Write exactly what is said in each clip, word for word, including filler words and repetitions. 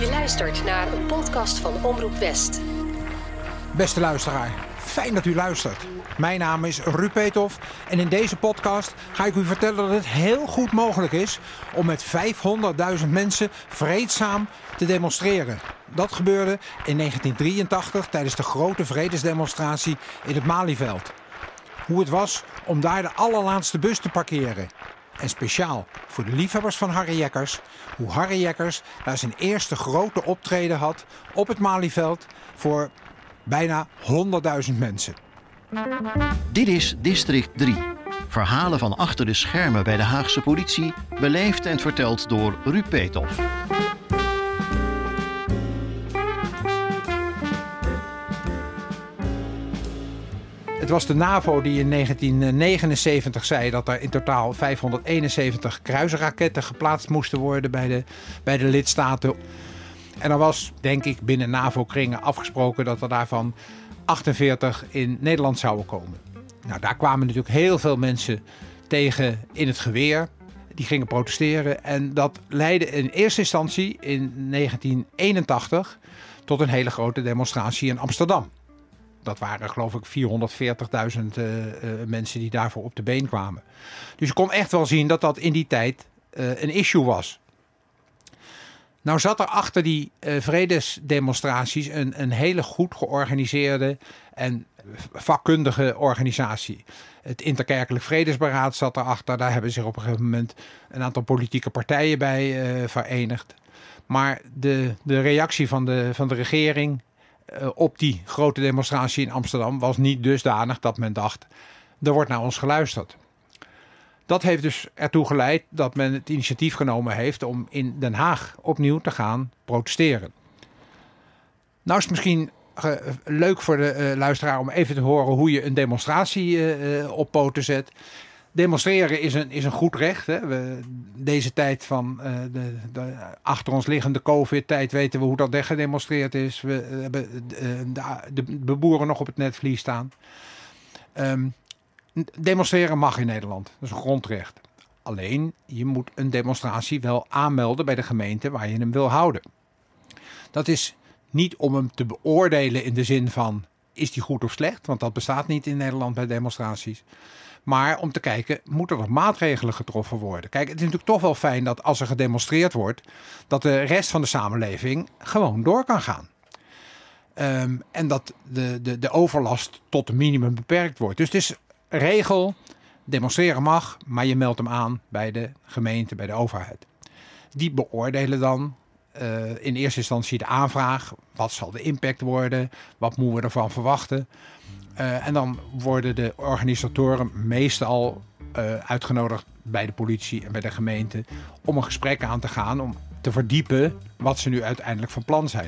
Je luistert naar een podcast van Omroep West. Beste luisteraar, fijn dat u luistert. Mijn naam is Ruud Peethoff en in deze podcast ga ik u vertellen dat het heel goed mogelijk is om met vijfhonderdduizend mensen vreedzaam te demonstreren. Dat gebeurde in negentien drieëntachtig tijdens de grote vredesdemonstratie in het Malieveld. Hoe het was om daar de allerlaatste bus te parkeren. En speciaal voor de liefhebbers van Harry Jekkers, hoe Harry Jekkers daar zijn eerste grote optreden had op het Malieveld voor bijna honderdduizend mensen. Dit is District drie. Verhalen van achter de schermen bij de Haagse politie, beleefd en verteld door Ruud Peethoff. Het was de NAVO die in negentien negenenzeventig zei dat er in totaal vijfhonderdeenenzeventig kruisraketten geplaatst moesten worden bij de, bij de lidstaten. En er was, denk ik, binnen NAVO-kringen afgesproken dat er daarvan achtenveertig in Nederland zouden komen. Nou, daar kwamen natuurlijk heel veel mensen tegen in het geweer. Die gingen protesteren en dat leidde in eerste instantie in negentien eenentachtig tot een hele grote demonstratie in Amsterdam. Dat waren geloof ik vierhonderdveertigduizend uh, uh, mensen die daarvoor op de been kwamen. Dus je kon echt wel zien dat dat in die tijd uh, een issue was. Nou zat er achter die uh, vredesdemonstraties een, een hele goed georganiseerde en vakkundige organisatie. Het Interkerkelijk Vredesberaad zat erachter. Daar hebben zich op een gegeven moment een aantal politieke partijen bij uh, verenigd. Maar de, de reactie van de, van de regering uh, op die grote demonstratie in Amsterdam was niet dusdanig dat men dacht, er wordt naar ons geluisterd. Dat heeft dus ertoe geleid dat men het initiatief genomen heeft om in Den Haag opnieuw te gaan protesteren. Nou is het misschien uh, leuk voor de uh, luisteraar om even te horen hoe je een demonstratie uh, uh, op poten zet. Demonstreren is een, is een goed recht. Hè. We, deze tijd van uh, de, de achter ons liggende COVID-tijd weten we hoe dat weggedemonstreerd is. We uh, hebben uh, de, de boeren nog op het netvlies staan. Um, Demonstreren mag in Nederland. Dat is een grondrecht. Alleen, je moet een demonstratie wel aanmelden bij de gemeente waar je hem wil houden. Dat is niet om hem te beoordelen in de zin van, is die goed of slecht? Want dat bestaat niet in Nederland bij demonstraties. Maar om te kijken, moeten er maatregelen getroffen worden? Kijk, het is natuurlijk toch wel fijn dat als er gedemonstreerd wordt, dat de rest van de samenleving gewoon door kan gaan. Um, en dat de, de, de overlast tot een minimum beperkt wordt. Dus het is regel, demonstreren mag, maar je meldt hem aan bij de gemeente, bij de overheid. Die beoordelen dan uh, in eerste instantie de aanvraag. Wat zal de impact worden? Wat moeten we ervan verwachten? Uh, en dan worden de organisatoren meestal uh, uitgenodigd bij de politie en bij de gemeente om een gesprek aan te gaan, om te verdiepen wat ze nu uiteindelijk van plan zijn.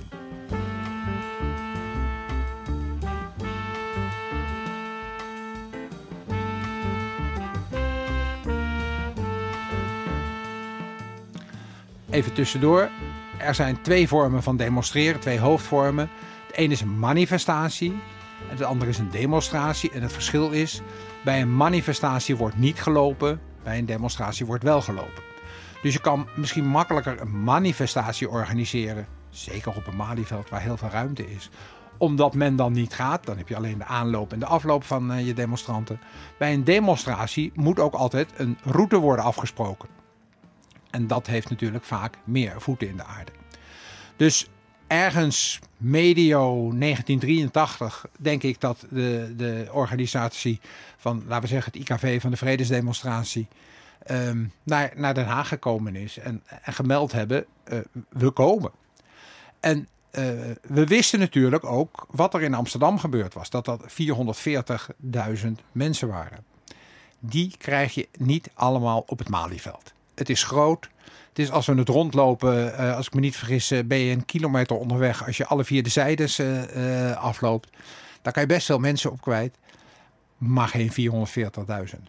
Even tussendoor, er zijn twee vormen van demonstreren, twee hoofdvormen. De ene is een manifestatie en de andere is een demonstratie. En het verschil is, bij een manifestatie wordt niet gelopen, bij een demonstratie wordt wel gelopen. Dus je kan misschien makkelijker een manifestatie organiseren, zeker op een Malieveld waar heel veel ruimte is. Omdat men dan niet gaat, dan heb je alleen de aanloop en de afloop van uh, je demonstranten. Bij een demonstratie moet ook altijd een route worden afgesproken. En dat heeft natuurlijk vaak meer voeten in de aarde. Dus ergens medio negentien drieëntachtig denk ik dat de, de organisatie van, laten we zeggen, het I K V van de vredesdemonstratie um, naar, naar Den Haag gekomen is. En, en gemeld hebben, uh, we komen. En uh, we wisten natuurlijk ook wat er in Amsterdam gebeurd was. Dat dat vierhonderdveertigduizend mensen waren. Die krijg je niet allemaal op het Malieveld. Het is groot. Het is als we het rondlopen, uh, als ik me niet vergis, uh, ben je een kilometer onderweg. Als je alle vier de zijdes uh, uh, afloopt, daar kan je best veel mensen op kwijt. Maar geen vierhonderdveertigduizend.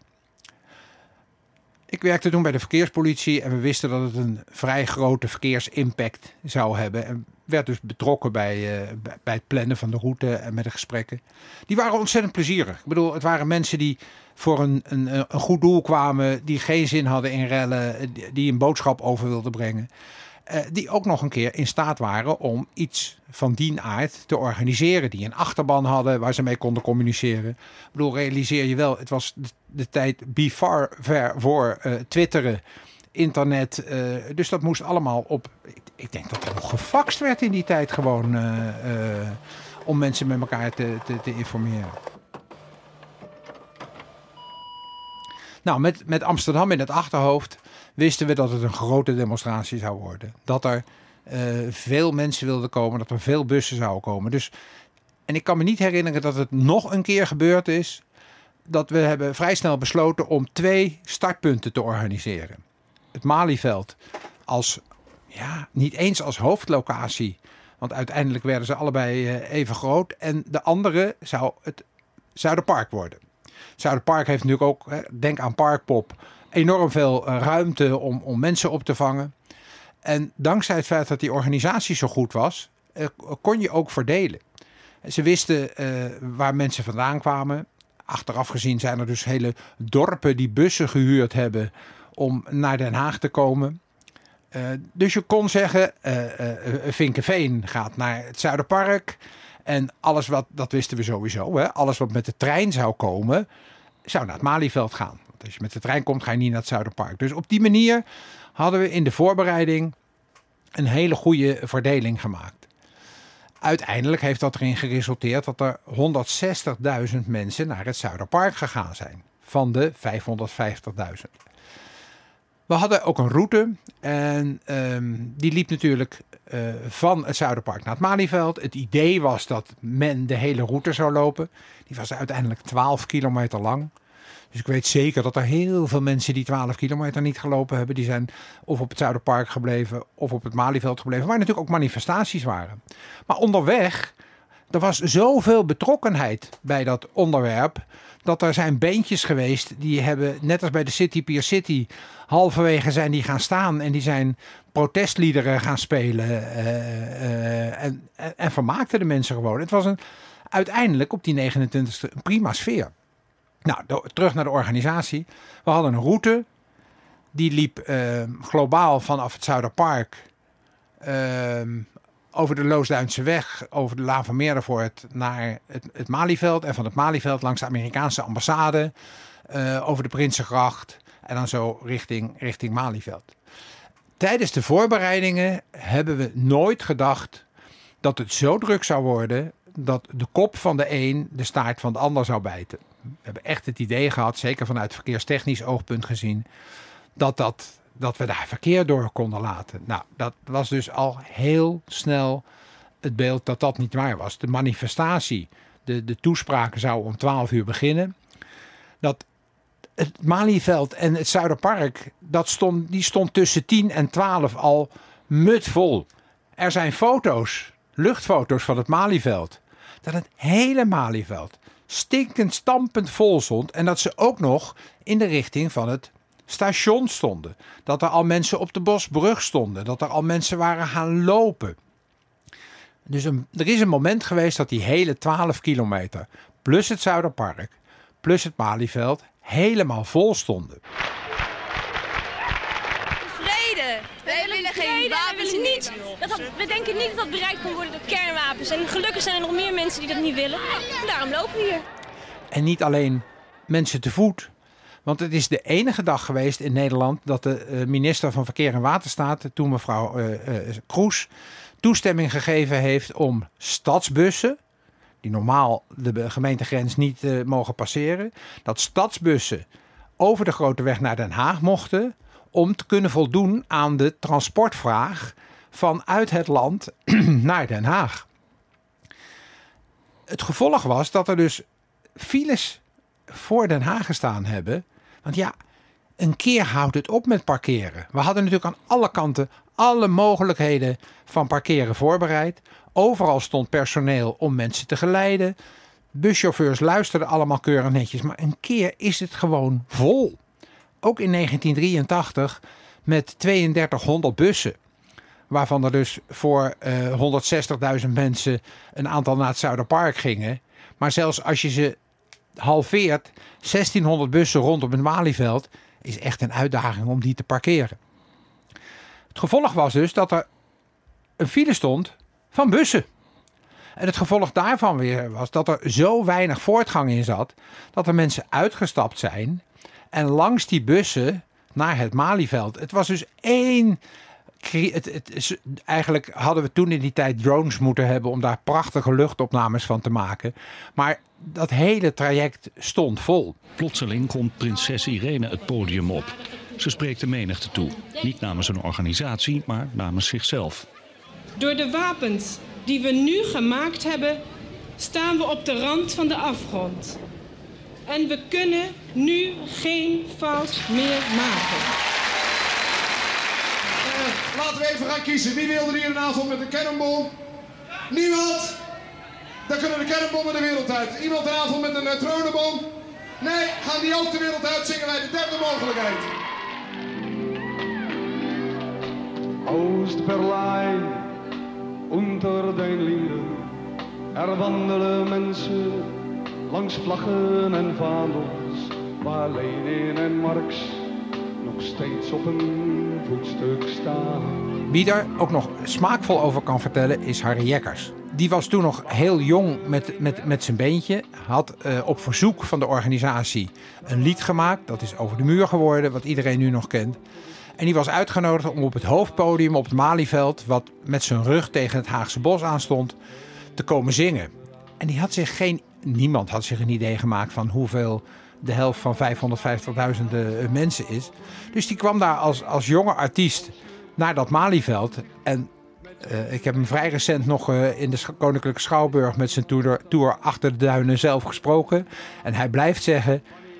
Ik werkte toen bij de verkeerspolitie en we wisten dat het een vrij grote verkeersimpact zou hebben. En werd dus betrokken bij, uh, bij het plannen van de route en met de gesprekken. Die waren ontzettend plezierig. Ik bedoel, het waren mensen die voor een, een, een goed doel kwamen, die geen zin hadden in rellen, die een boodschap over wilden brengen. Uh, die ook nog een keer in staat waren om iets van die aard te organiseren. Die een achterban hadden waar ze mee konden communiceren. Ik bedoel, realiseer je wel, het was de, de tijd before, ver voor uh, twitteren, internet. Uh, dus dat moest allemaal op... Ik, ik denk dat er nog gefaxt werd in die tijd gewoon uh, uh, om mensen met elkaar te, te, te informeren. Nou, met, met Amsterdam in het achterhoofd wisten we dat het een grote demonstratie zou worden. Dat er uh, veel mensen wilden komen, dat er veel bussen zouden komen. Dus, en ik kan me niet herinneren dat het nog een keer gebeurd is dat we hebben vrij snel besloten om twee startpunten te organiseren. Het Malieveld als, ja, niet eens als hoofdlocatie, want uiteindelijk werden ze allebei uh, even groot. En de andere zou het Zuiderpark worden. Zuiderpark heeft natuurlijk ook, hè, denk aan Parkpop, enorm veel uh, ruimte om, om mensen op te vangen. En dankzij het feit dat die organisatie zo goed was, uh, kon je ook verdelen. Ze wisten uh, waar mensen vandaan kwamen. Achteraf gezien zijn er dus hele dorpen die bussen gehuurd hebben om naar Den Haag te komen. Uh, dus je kon zeggen, uh, uh, Vinkeveen gaat naar het Zuiderpark. En alles wat, dat wisten we sowieso, hè, alles wat met de trein zou komen, zou naar het Malieveld gaan. Want als je met de trein komt, ga je niet naar het Zuiderpark. Dus op die manier hadden we in de voorbereiding een hele goede verdeling gemaakt. Uiteindelijk heeft dat erin geresulteerd dat er honderdzestigduizend mensen naar het Zuiderpark gegaan zijn. Van de vijfhonderdvijftigduizend. We hadden ook een route en um, die liep natuurlijk uh, van het Zuiderpark naar het Malieveld. Het idee was dat men de hele route zou lopen. Die was uiteindelijk twaalf kilometer lang. Dus ik weet zeker dat er heel veel mensen die twaalf kilometer niet gelopen hebben. Die zijn of op het Zuiderpark gebleven of op het Malieveld gebleven. Waar natuurlijk ook manifestaties waren. Maar onderweg, er was zoveel betrokkenheid bij dat onderwerp. Dat er zijn bandjes geweest die hebben, net als bij de City Pier City, halverwege zijn die gaan staan en die zijn protestliederen gaan spelen uh, uh, en, en, en vermaakten de mensen gewoon. Het was een, uiteindelijk op die negenentwintigste een prima sfeer. Nou, de, terug naar de organisatie. We hadden een route, die liep uh, globaal vanaf het Zuiderpark uh, over de Loosduinse weg, over de Laan van Meerdervoort naar het, het Malieveld. En van het Malieveld langs de Amerikaanse ambassade, uh, over de Prinsengracht en dan zo richting, richting Malieveld. Tijdens de voorbereidingen hebben we nooit gedacht dat het zo druk zou worden dat de kop van de een de staart van de ander zou bijten. We hebben echt het idee gehad, zeker vanuit verkeerstechnisch oogpunt gezien, dat, dat, dat we daar verkeer door konden laten. Nou, dat was dus al heel snel het beeld dat dat niet waar was. De manifestatie, de, de toespraken zouden om twaalf uur beginnen. Dat het Malieveld en het Zuiderpark, dat stond, die stond tussen tien en twaalf al mutvol. Er zijn foto's, luchtfoto's van het Malieveld. Dat het hele Malieveld stinkend stampend vol stond. En dat ze ook nog in de richting van het station stonden. Dat er al mensen op de Bosbrug stonden. Dat er al mensen waren gaan lopen. Dus een, er is een moment geweest dat die hele twaalf kilometer plus het Zuiderpark plus het Malieveld helemaal vol stonden. Vrede. Wij willen geen wapens. We, niet, dat had, we denken niet dat dat bereikt kon worden door kernwapens. En gelukkig zijn er nog meer mensen die dat niet willen. En daarom lopen we hier. En niet alleen mensen te voet. Want het is de enige dag geweest in Nederland dat de minister van Verkeer en Waterstaat, toen mevrouw uh, uh, Kroes, toestemming gegeven heeft om stadsbussen, die normaal de gemeentegrens niet uh, mogen passeren, dat stadsbussen over de grote weg naar Den Haag mochten om te kunnen voldoen aan de transportvraag vanuit het land naar Den Haag. Het gevolg was dat er dus files voor Den Haag gestaan hebben. Want ja, een keer houdt het op met parkeren. We hadden natuurlijk aan alle kanten alle mogelijkheden van parkeren voorbereid. Overal stond personeel om mensen te geleiden. Buschauffeurs luisterden allemaal keurig netjes. Maar een keer is het gewoon vol. Ook in negentien drieëntachtig met tweeëndertighonderd bussen. Waarvan er dus voor uh, honderdzestigduizend mensen een aantal naar het Zuiderpark gingen. Maar zelfs als je ze halveert, zestienhonderd bussen rondom het Malieveld, is echt een uitdaging om die te parkeren. Het gevolg was dus dat er een file stond van bussen. En het gevolg daarvan weer was dat er zo weinig voortgang in zat, dat er mensen uitgestapt zijn en langs die bussen naar het Malieveld. Het was dus één... Het, het, eigenlijk hadden we toen in die tijd drones moeten hebben om daar prachtige luchtopnames van te maken. Maar dat hele traject stond vol. Plotseling komt prinses Irene het podium op. Ze spreekt de menigte toe. Niet namens een organisatie, maar namens zichzelf. Door de wapens die we nu gemaakt hebben, staan we op de rand van de afgrond. En we kunnen nu geen fout meer maken. Uh, laten we even gaan kiezen. Wie wilde hier een avond met een cannonball? Niemand? Dan kunnen de cannonbommen de wereld uit. Iemand een avond met een neutronenbom? Nee, gaan die ook de wereld uit, zingen wij de derde mogelijkheid. Oost-Berlijn, unter den Linden, er wandelen mensen langs vlaggen en vaandels, waar Lenin en Marx nog steeds op een voetstuk staan. Wie daar ook nog smaakvol over kan vertellen is Harry Jekkers. Die was toen nog heel jong met, met, met zijn beentje. Had uh, op verzoek van de organisatie een lied gemaakt. Dat is Over de Muur geworden, wat iedereen nu nog kent. En die was uitgenodigd om op het hoofdpodium op het Malieveld, wat met zijn rug tegen het Haagse Bos aanstond, te komen zingen. En die had zich geen, niemand had zich een idee gemaakt van hoeveel de helft van vijfhonderdvijftigduizend mensen is. Dus die kwam daar als, als jonge artiest naar dat Malieveld. En uh, ik heb hem vrij recent nog uh, in de Koninklijke Schouwburg met zijn tour, tour Achter de Duinen zelf gesproken. En hij blijft zeggen,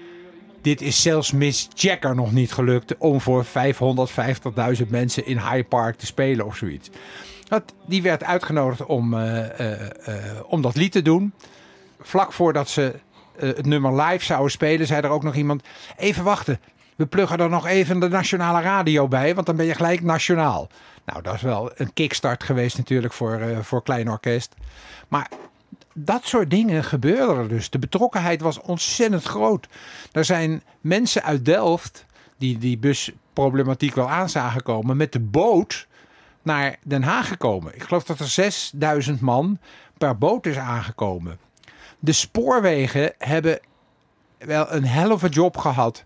dit is zelfs Miss Jagger nog niet gelukt om voor vijfhonderdvijftigduizend mensen in Hyde Park te spelen of zoiets. Dat, die werd uitgenodigd om, uh, uh, uh, om dat lied te doen. Vlak voordat ze uh, het nummer live zouden spelen, zei er ook nog iemand, even wachten, we pluggen er nog even de nationale radio bij, want dan ben je gelijk nationaal. Nou, dat is wel een kickstart geweest natuurlijk voor, uh, voor Klein Orkest. Maar dat soort dingen gebeurden er dus. De betrokkenheid was ontzettend groot. Er zijn mensen uit Delft die die busproblematiek wel aan zagen komen, met de boot naar Den Haag gekomen. Ik geloof dat er zesduizend man per boot is aangekomen. De spoorwegen hebben wel een hell of a job gehad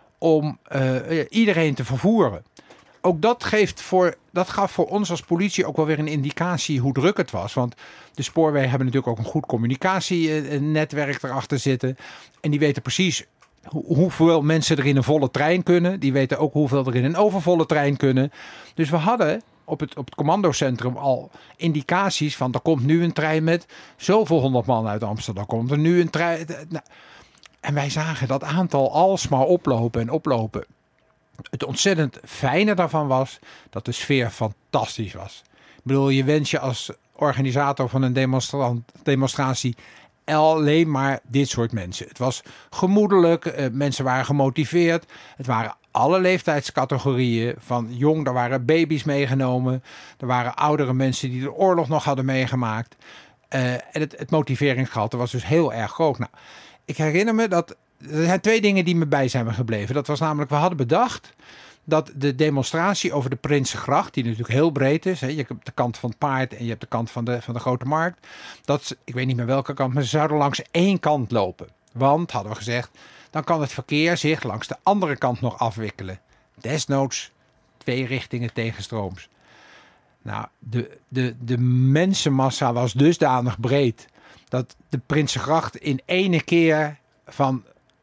om uh, iedereen te vervoeren. Ook dat, geeft voor, dat gaf voor ons als politie ook wel weer een indicatie hoe druk het was. Want de spoorwegen hebben natuurlijk ook een goed communicatienetwerk erachter zitten. En die weten precies hoe, hoeveel mensen er in een volle trein kunnen. Die weten ook hoeveel er in een overvolle trein kunnen. Dus we hadden op het, op het commandocentrum al indicaties van, er komt nu een trein met zoveel honderd man uit Amsterdam. Komt er nu een trein. Nou, en wij zagen dat aantal alsmaar oplopen en oplopen. Het ontzettend fijne daarvan was dat de sfeer fantastisch was. Ik bedoel, je wens je als organisator van een demonstrant, demonstratie alleen maar dit soort mensen. Het was gemoedelijk, eh, mensen waren gemotiveerd. Het waren alle leeftijdscategorieën. Van jong, er waren baby's meegenomen. Er waren oudere mensen die de oorlog nog hadden meegemaakt. Uh, en het, het motiveringsgehalte was dus heel erg groot. Nou, ik herinner me dat er zijn twee dingen die me bij zijn gebleven. Dat was namelijk, we hadden bedacht dat de demonstratie over de Prinsengracht, die natuurlijk heel breed is, hè, je hebt de kant van het paard en je hebt de kant van de, van de Grote Markt, dat, ik weet niet meer welke kant, maar ze zouden langs één kant lopen. Want, hadden we gezegd, dan kan het verkeer zich langs de andere kant nog afwikkelen. Desnoods twee richtingen tegenstrooms. Nou, de, de, de mensenmassa was dusdanig breed dat de Prinsengracht in ene keer van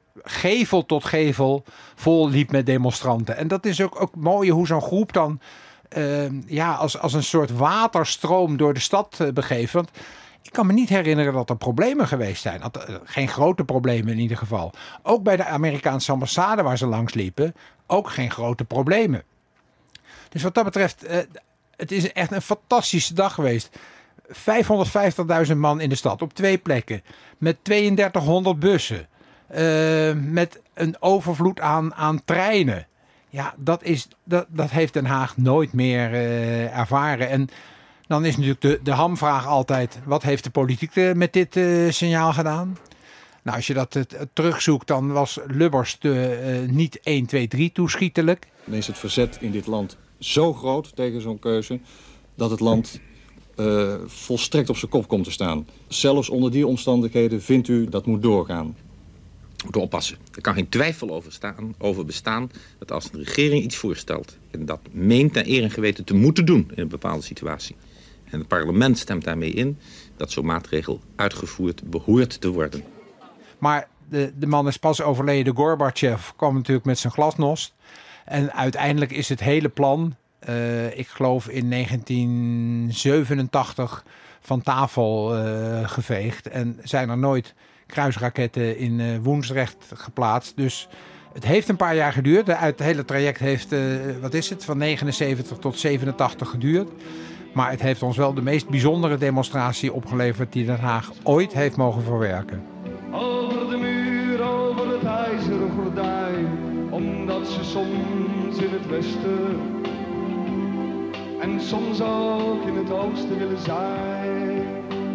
gevel tot gevel vol liep met demonstranten. En dat is ook, ook mooi hoe zo'n groep dan uh, ja, als, als een soort waterstroom door de stad uh, begeeft. Want ik kan me niet herinneren dat er problemen geweest zijn. Geen grote problemen in ieder geval. Ook bij de Amerikaanse ambassade waar ze langs liepen, ook geen grote problemen. Dus wat dat betreft, uh, het is echt een fantastische dag geweest. vijfhonderdvijftigduizend man in de stad op twee plekken. Met tweeëndertighonderd bussen. Uh, met een overvloed aan, aan treinen. Ja, dat, is, dat, dat heeft Den Haag nooit meer uh, ervaren. En dan is natuurlijk de, de hamvraag altijd, wat heeft de politiek uh, met dit uh, signaal gedaan? Nou, als je dat uh, terugzoekt, dan was Lubbers uh, niet één, twee, drie toeschietelijk. Dan is het verzet in dit land zo groot tegen zo'n keuze dat het land uh, volstrekt op zijn kop komt te staan. Zelfs onder die omstandigheden vindt u dat moet doorgaan. We moeten oppassen. Er kan geen twijfel over, staan, over bestaan dat als een regering iets voorstelt en dat meent naar eer en geweten te moeten doen in een bepaalde situatie, en het parlement stemt daarmee in, dat zo'n maatregel uitgevoerd behoort te worden. Maar de, de man is pas overleden. Gorbachev kwam natuurlijk met zijn glasnost. En uiteindelijk is het hele plan, uh, ik geloof in negentien zevenentachtig, van tafel uh, geveegd. En zijn er nooit kruisraketten in uh, Woensdrecht geplaatst. Dus het heeft een paar jaar geduurd. Het hele traject heeft, uh, wat is het, van negenenzeventig tot zevenentachtig geduurd. Maar het heeft ons wel de meest bijzondere demonstratie opgeleverd die Den Haag ooit heeft mogen verwerken. Over de muur, over het ijzeren gordijn, omdat ze soms in het westen en soms ook in het oosten willen zijn.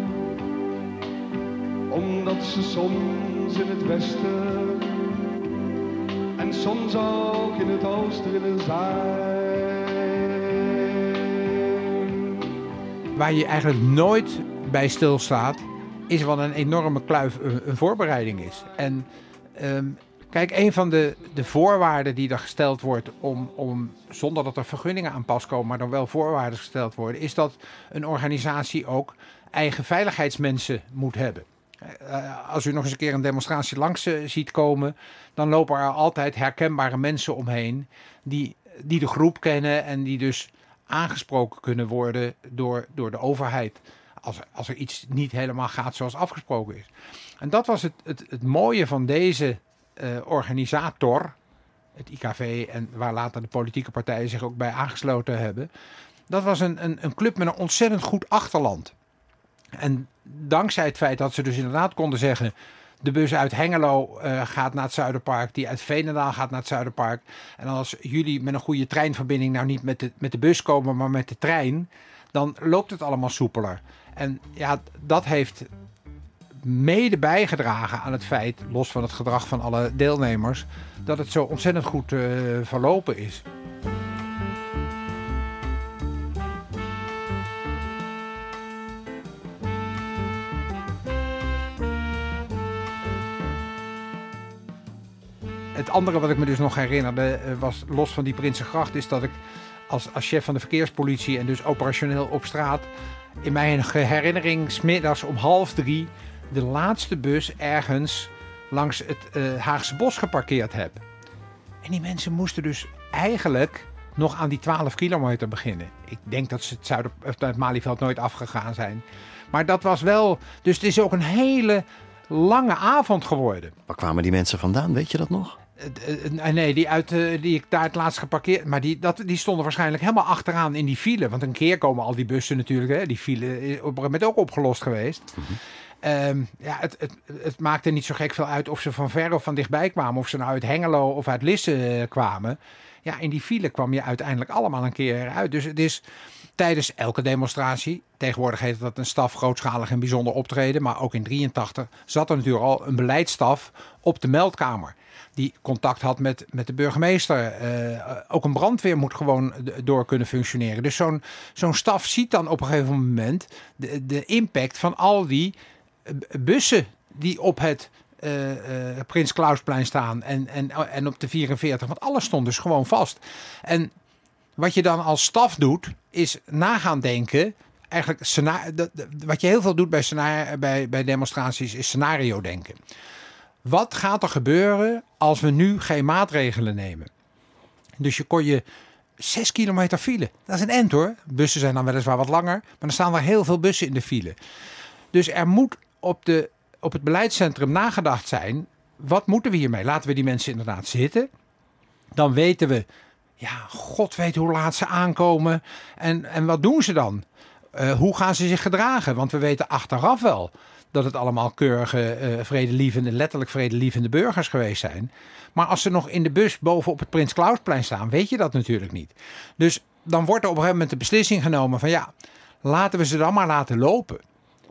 Omdat ze soms in het westen en soms ook in het oosten willen zijn. Waar je eigenlijk nooit bij stilstaat, is wat een enorme kluif een voorbereiding is. En um, kijk, een van de, de voorwaarden die er gesteld wordt om, om, zonder dat er vergunningen aan pas komen, maar dan wel voorwaarden gesteld worden, is dat een organisatie ook eigen veiligheidsmensen moet hebben. Uh, als u nog eens een keer een demonstratie langs uh, ziet komen, dan lopen er altijd herkenbare mensen omheen die, die de groep kennen en die dus aangesproken kunnen worden door, door de overheid. Als, als er iets niet helemaal gaat zoals afgesproken is. En dat was het, het, het mooie van deze uh, organisator, het I K V, en waar later de politieke partijen zich ook bij aangesloten hebben. Dat was een, een, een club met een ontzettend goed achterland. En dankzij het feit dat ze dus inderdaad konden zeggen, de bus uit Hengelo uh, gaat naar het Zuiderpark, die uit Veenendaal gaat naar het Zuiderpark. En als jullie met een goede treinverbinding nou niet met de, met de bus komen, maar met de trein, dan loopt het allemaal soepeler. En ja, dat heeft mede bijgedragen aan het feit, los van het gedrag van alle deelnemers, dat het zo ontzettend goed uh, verlopen is. Het andere wat ik me dus nog herinnerde, was los van die Prinsengracht, is dat ik als, als chef van de verkeerspolitie en dus operationeel op straat, in mijn herinnering 's middags om half drie de laatste bus ergens langs het uh, Haagse Bos geparkeerd heb. En die mensen moesten dus eigenlijk nog aan die twaalf kilometer beginnen. Ik denk dat ze het, Zuider, het Malieveld nooit afgegaan zijn. Maar dat was wel, dus het is ook een hele lange avond geworden. Waar kwamen die mensen vandaan, weet je dat nog? Nee, die, uit, die ik daar het laatst geparkeerd... Maar die, dat, die stonden waarschijnlijk helemaal achteraan in die file. Want een keer komen al die bussen natuurlijk... Hè, die file is op een gegeven moment ook opgelost geweest. Mm-hmm. Um, ja, het, het, het maakte niet zo gek veel uit of ze van ver of van dichtbij kwamen. Of ze nou uit Hengelo of uit Lisse kwamen. Ja, in die file kwam je uiteindelijk allemaal een keer uit. Dus het is tijdens elke demonstratie... Tegenwoordig heet dat een staf grootschalig en bijzonder optreden. Maar ook in drieëntachtig zat er natuurlijk al een beleidsstaf op de meldkamer. Die contact had met, met de burgemeester. Uh, ook een brandweer moet gewoon door kunnen functioneren. Dus zo'n, zo'n staf ziet dan op een gegeven moment de, de impact van al die bussen die op het uh, uh, Prins Clausplein staan en, en, en op de vierenveertig. Want alles stond dus gewoon vast. En wat je dan als staf doet, is nagaan denken. Eigenlijk scenario, wat je heel veel doet bij, scenario, bij, bij demonstraties, is scenario denken. Wat gaat er gebeuren als we nu geen maatregelen nemen? Dus je kon je zes kilometer file. Dat is een end hoor. Bussen zijn dan weliswaar wat langer. Maar er staan er heel veel bussen in de file. Dus er moet op, de, op het beleidscentrum nagedacht zijn. Wat moeten we hiermee? Laten we die mensen inderdaad zitten. Dan weten we, ja, god weet hoe laat ze aankomen. En, en wat doen ze dan? Uh, hoe gaan ze zich gedragen? Want we weten achteraf wel dat het allemaal keurige, uh, vredelievende, letterlijk vredelievende burgers geweest zijn. Maar als ze nog in de bus boven op het Prins Clausplein staan, weet je dat natuurlijk niet. Dus dan wordt er op een gegeven moment de beslissing genomen van ja, laten we ze dan maar laten lopen.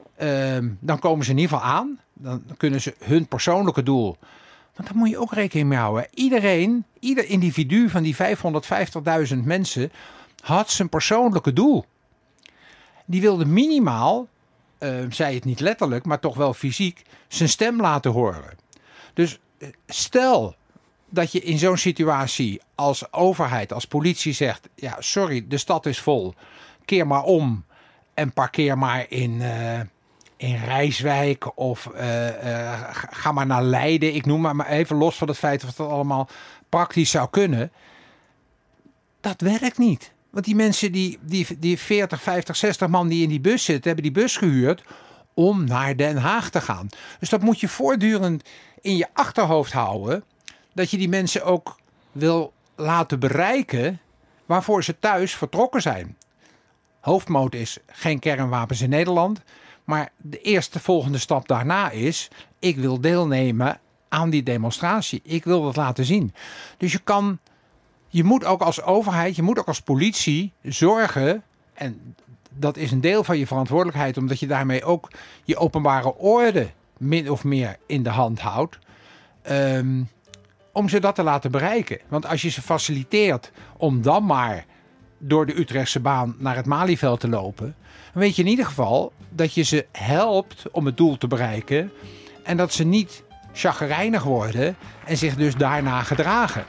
Uh, dan komen ze in ieder geval aan. Dan kunnen ze hun persoonlijke doel. Want daar moet je ook rekening mee houden. Iedereen, ieder individu van die vijfhonderdvijftigduizend mensen had zijn persoonlijke doel. Die wilde minimaal, uh, zei het niet letterlijk, maar toch wel fysiek, zijn stem laten horen. Dus stel dat je in zo'n situatie als overheid, als politie zegt, ja sorry, de stad is vol, keer maar om en parkeer maar in, uh, in Rijswijk of uh, uh, ga maar naar Leiden. Ik noem maar even los van het feit dat dat allemaal praktisch zou kunnen. Dat werkt niet. Want die mensen, die, die, die veertig, vijftig, zestig man die in die bus zitten, hebben die bus gehuurd om naar Den Haag te gaan. Dus dat moet je voortdurend in je achterhoofd houden. Dat je die mensen ook wil laten bereiken waarvoor ze thuis vertrokken zijn. Hoofdmoot is geen kernwapens in Nederland. Maar de eerste volgende stap daarna is, ik wil deelnemen aan die demonstratie. Ik wil dat laten zien. Dus je kan, je moet ook als overheid, je moet ook als politie zorgen, en dat is een deel van je verantwoordelijkheid, omdat je daarmee ook je openbare orde min of meer in de hand houdt, um, om ze dat te laten bereiken. Want als je ze faciliteert om dan maar door de Utrechtse baan naar het Malieveld te lopen, dan weet je in ieder geval dat je ze helpt om het doel te bereiken en dat ze niet chagrijnig worden en zich dus daarna gedragen.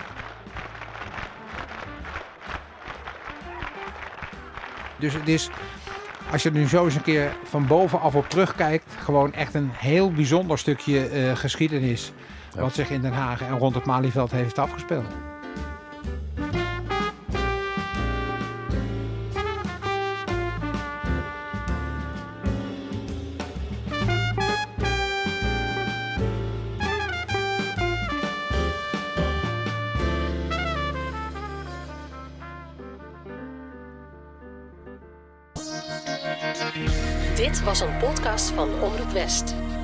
Dus het is, als je er nu zo eens een keer van bovenaf op terugkijkt, gewoon echt een heel bijzonder stukje uh, geschiedenis ja. wat zich in Den Haag en rond het Malieveld heeft afgespeeld. Dit was een podcast van Omroep West.